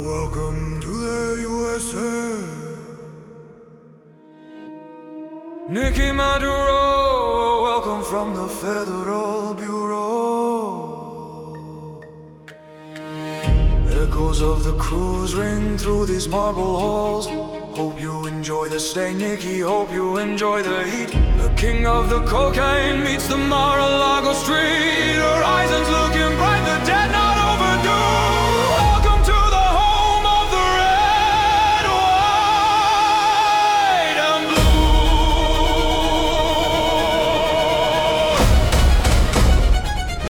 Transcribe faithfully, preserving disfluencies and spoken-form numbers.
Welcome to the U S A. Nicky Maduro, welcome from the Federal Bureau. Echoes of the cruise ring through these marble halls. Hope you enjoy the stay, Nicky, hope you enjoy the heat. The king of the cocaine meets the Mar-a-Lago street. Horizons looking bright.